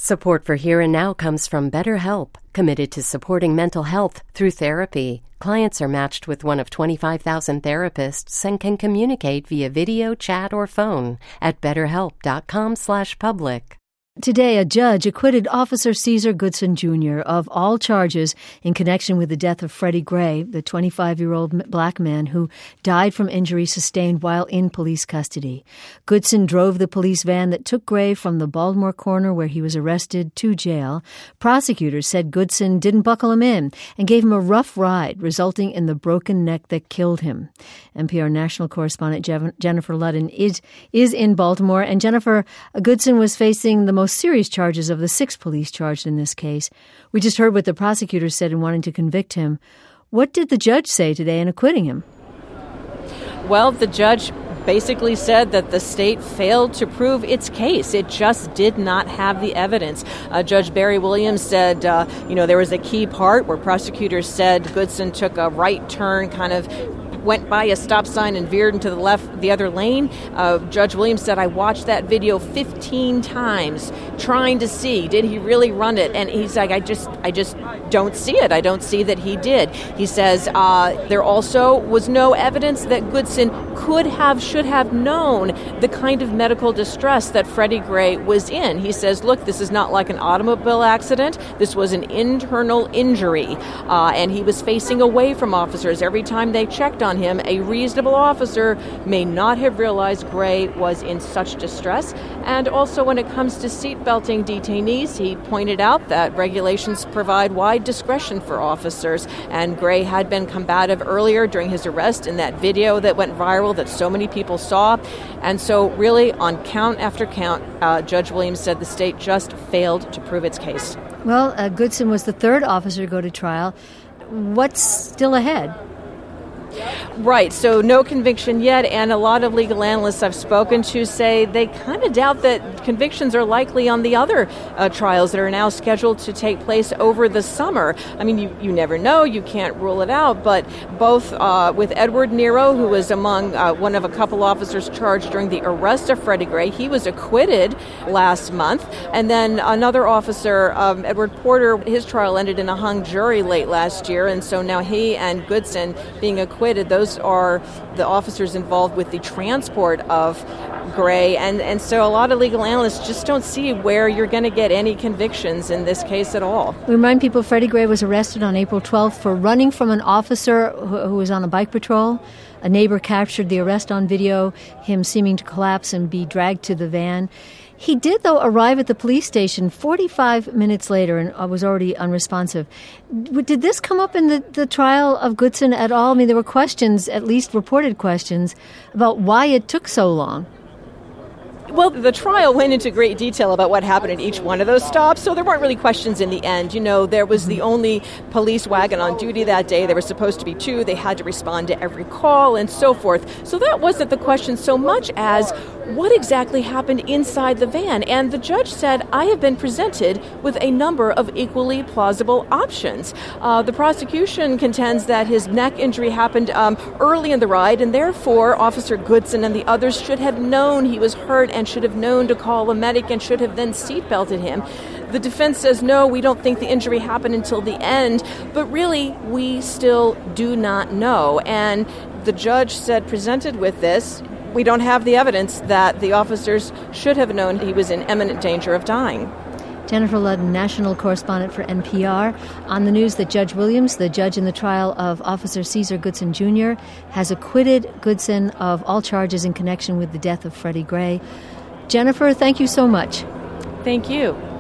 Support for Here and Now comes from BetterHelp, committed to supporting mental health through therapy. Clients are matched with one of 25,000 therapists and can communicate via video, chat, or phone at betterhelp.com/public. Today, a judge acquitted Officer Caesar Goodson Jr. of all charges in connection with the death of Freddie Gray, the 25-year-old black man who died from injuries sustained while in police custody. Goodson drove the police van that took Gray from the Baltimore corner where he was arrested to jail. Prosecutors said Goodson didn't buckle him in and gave him a rough ride, resulting in the broken neck that killed him. NPR national correspondent Jennifer Ludden is in Baltimore. And Jennifer, Goodson was facing the most serious charges of the 6 police charged in this case. We just heard what the prosecutors said in wanting to convict him. What did the judge say today in acquitting him? Well, the judge basically said that the state failed to prove its case. It just did not have the evidence. Judge Barry Williams said, there was a key part where prosecutors said Goodson took a right turn, kind of went by a stop sign and veered into the other lane. Judge Williams said, I watched that video 15 times trying to see, did he really run it? And he's like, I just don't see it. I don't see that he did. He says there also was no evidence that Goodson should have known the kind of medical distress that Freddie Gray was in. He says, look, this is not like an automobile accident. This was an internal injury. And he was facing away from officers every time they checked on him. A reasonable officer may not have realized Gray was in such distress. And also when it comes to seatbelting detainees, he pointed out that regulations provide wide discretion for officers. And Gray had been combative earlier during his arrest in that video that went viral that so many people saw. And so really on count after count, Judge Williams said the state just failed to prove its case. Well, Goodson was the 3rd officer to go to trial. What's still ahead? Right, so no conviction yet, and a lot of legal analysts I've spoken to say they kind of doubt that convictions are likely on the other trials that are now scheduled to take place over the summer. I mean, you never know, you can't rule it out, but both with Edward Nero, who was among one of a couple officers charged during the arrest of Freddie Gray, he was acquitted last month, and then another officer, Edward Porter, his trial ended in a hung jury late last year, and so now he and Goodson being acquitted. Those are the officers involved with the transport of Gray. And so a lot of legal analysts just don't see where you're going to get any convictions in this case at all. We remind people Freddie Gray was arrested on April 12th for running from an officer who was on a bike patrol. A neighbor captured the arrest on video, him seeming to collapse and be dragged to the van. He did, though, arrive at the police station 45 minutes later and was already unresponsive. Did this come up in the trial of Goodson at all? I mean, there were questions, at least reported questions, about why it took so long. Well, the trial went into great detail about what happened at each one of those stops, so there weren't really questions in the end. There was the only police wagon on duty that day. There were supposed to be 2. They had to respond to every call and so forth. So that wasn't the question so much as what exactly happened inside the van. And the judge said, I have been presented with a number of equally plausible options. The prosecution contends that his neck injury happened early in the ride, and therefore Officer Goodson and the others should have known he was hurt and should have known to call a medic and should have then seatbelted him. The defense says, no, we don't think the injury happened until the end, but really, we still do not know. And the judge said, presented with this, we don't have the evidence that the officers should have known he was in imminent danger of dying. Jennifer Ludden, national correspondent for NPR. On the news that Judge Williams, the judge in the trial of Officer Caesar Goodson Jr., has acquitted Goodson of all charges in connection with the death of Freddie Gray. Jennifer, thank you so much. Thank you.